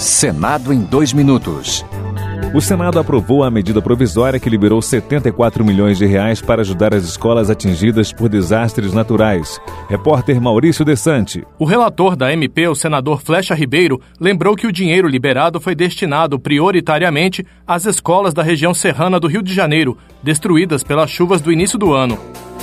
Senado em 2 minutos. O Senado aprovou a medida provisória que liberou R$ 74 milhões para ajudar as escolas atingidas por desastres naturais. Repórter Maurício Desante. O relator da MP, o senador Flecha Ribeiro, lembrou que o dinheiro liberado foi destinado prioritariamente às escolas da região serrana do Rio de Janeiro, destruídas pelas chuvas do início do ano.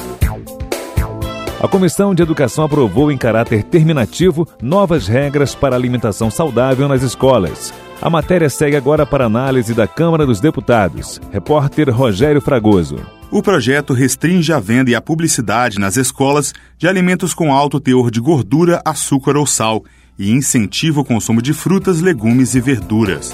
A Comissão de Educação aprovou em caráter terminativo novas regras para alimentação saudável nas escolas. A matéria segue agora para análise da Câmara dos Deputados. Repórter Rogério Fragoso. O projeto restringe a venda e a publicidade nas escolas de alimentos com alto teor de gordura, açúcar ou sal e incentiva o consumo de frutas, legumes e verduras.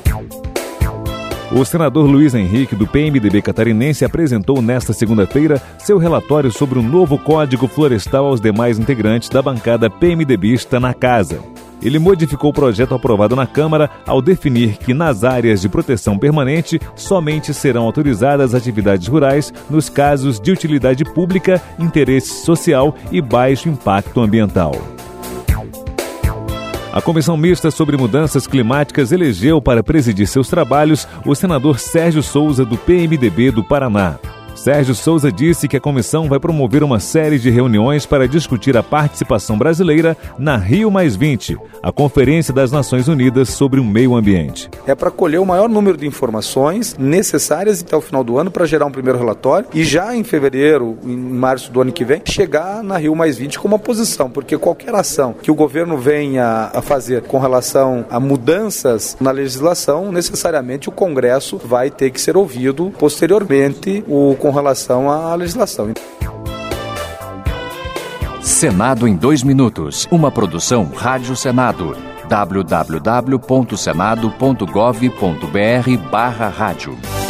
O senador Luiz Henrique, do PMDB catarinense, apresentou nesta segunda-feira seu relatório sobre o novo Código Florestal aos demais integrantes da bancada PMDBista na Casa. Ele modificou o projeto aprovado na Câmara ao definir que nas áreas de proteção permanente somente serão autorizadas atividades rurais nos casos de utilidade pública, interesse social e baixo impacto ambiental. A Comissão Mista sobre Mudanças Climáticas elegeu para presidir seus trabalhos o senador Sérgio Souza, do PMDB do Paraná. Sérgio Souza disse que a comissão vai promover uma série de reuniões para discutir a participação brasileira na Rio+20, a Conferência das Nações Unidas sobre o Meio Ambiente. É para colher o maior número de informações necessárias até o final do ano para gerar um primeiro relatório e já em fevereiro, em março do ano que vem, chegar na Rio+20 com uma posição, porque qualquer ação que o governo venha a fazer com relação a mudanças na legislação, necessariamente o Congresso vai ter que ser ouvido posteriormente com relação à legislação. Senado em 2 minutos. Uma produção Rádio Senado. www.senado.gov.br/rádio